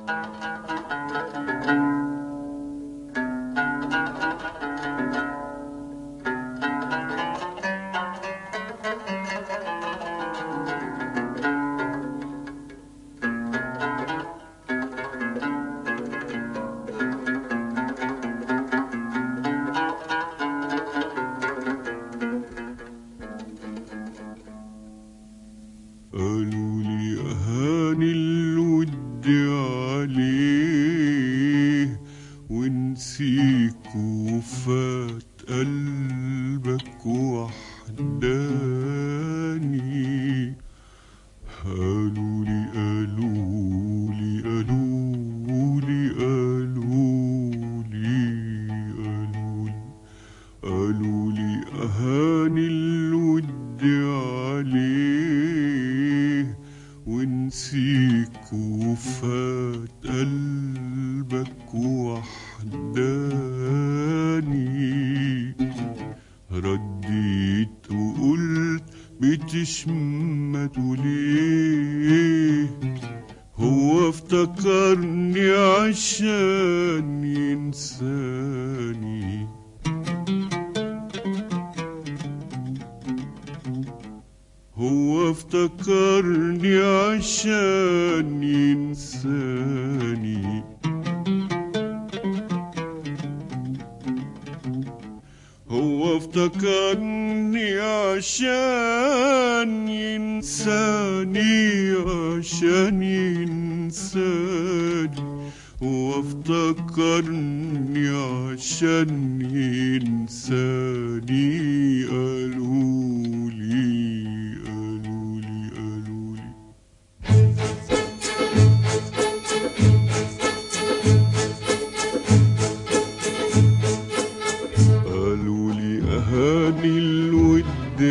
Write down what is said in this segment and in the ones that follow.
قالوا لي أهاني الود عليه ونسيك وفات قلبك وحداني. قالوا لي قالوا لي قالوا لي قالوا لي قالوا لي قالوا لي أهاني الود عليه ونسيك وفات قلبك وحداني. رديت وقلت بتشمتوا ليه؟ هو افتكرني عشان ينساني. هو افتكرني عشان ينساني. هو افتكرني عشان ينساني، عشان ينساني. هو افتكرني عشان ينساني. قالوا لي قالوا لي قالوا لي قالوا لي أهاني الود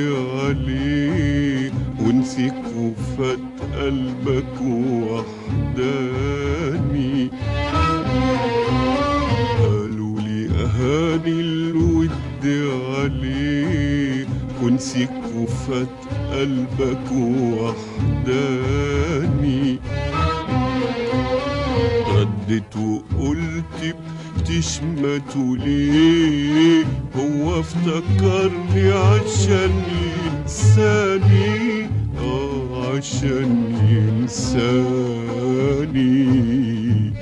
عليه ونسيك وفات قلبك وحداني. قالوا لي أهاني الود عليه ونسيك وفات قلبك وحداني. ردت وقلت بتشمتوا ليه؟ هو افتكرني عشان ينساني، عشان ينساني.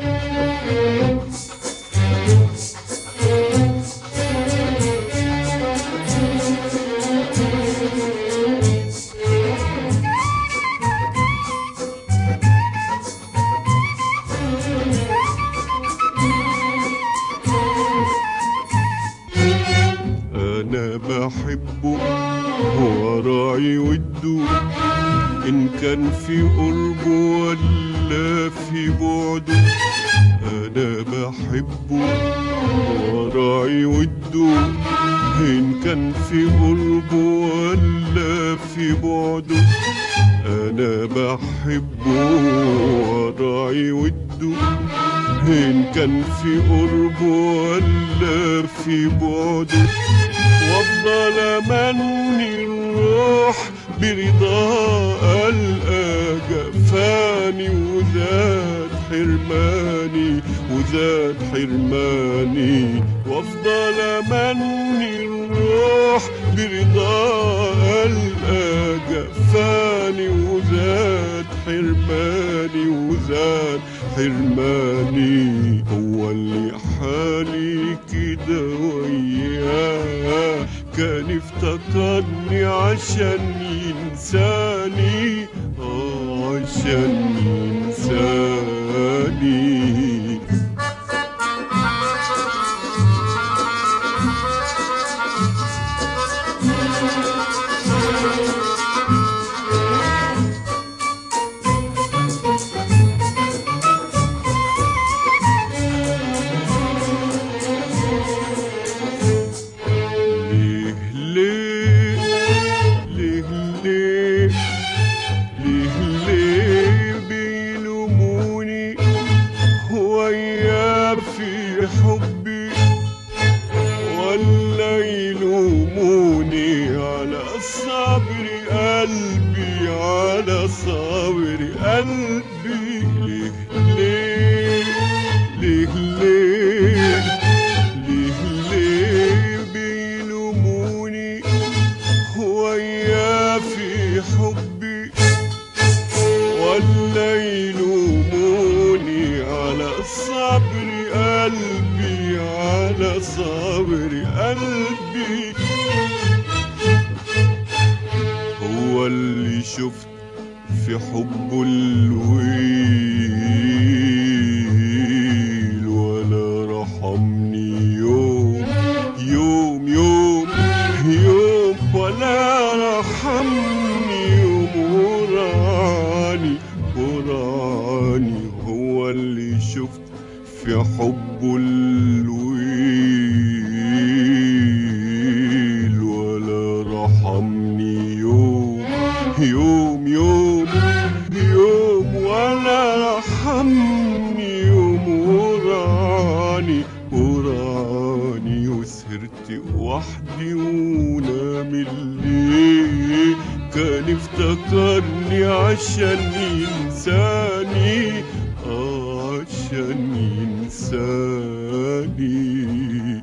أنا بحبه هو راعي وده، إن كان في قربه ولا في بعده. أنا بحبه هو راعي وده، إن كان في قربه ولا في بعده. أنا بحبه هو راعي وده، إن كان في قربه ولا في بعده. وافضل امني الروح برضا ألقى جفاني، وزاد حرماني وزاد حرماني. وافضل امني الروح برضا ألقى جفاني، وزاد حرماني وزاد حرماني. هو اللي حالي كده وياه، كان افتكرني عشان ينساني، عشان ينساني. حبي ولا يلوموني على صبر قلبي، على صبر قلبي. ليه شفت في حبه الويل ولا رحمني يوم يوم يوم يوم ولا رحمني يوم وراني هو اللي شفت في حبه الويل ولا رحمني يوم يوم يوم يوم ولا رحمني يوم وراني وسهرت وحدي ونام الليل كان افتكرني عشان ينساني عشان ينساني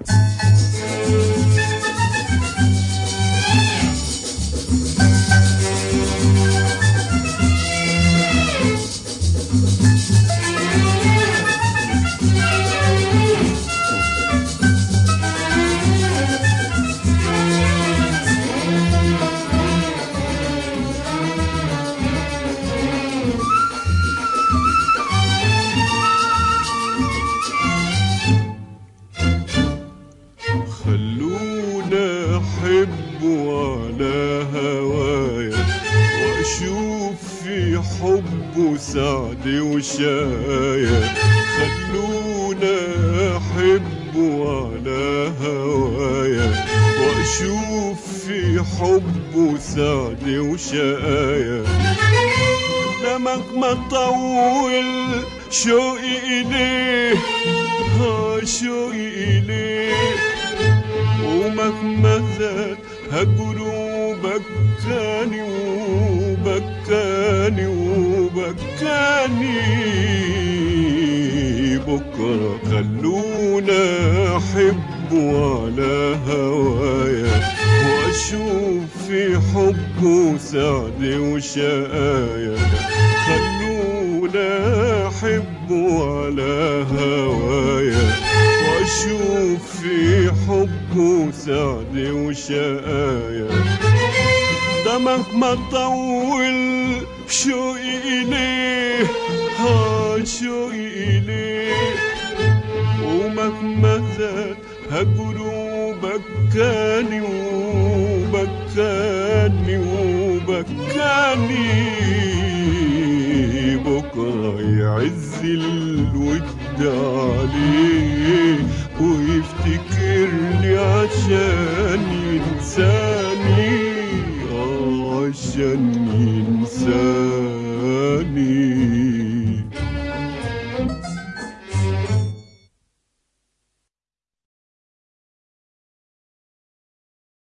خلونا أحب على هوايا وأشوف في حبه سعد وشايا خلونا أحب على هوايا وأشوف في حبه سعد وشايا دمك ما طول شوقي إليه شوقي إليه ومهما زاد هجره بكاني بكرة خلونا أحب على هوايا وأشوف في حبه سعد وشقايا خلونا أحب على هوايا وأشوف في حبه سعد وشقايا دمك ما طول شوقي إليه شوقي إليه ومهما زاد هجره بكاني بكرة يعز الود عليه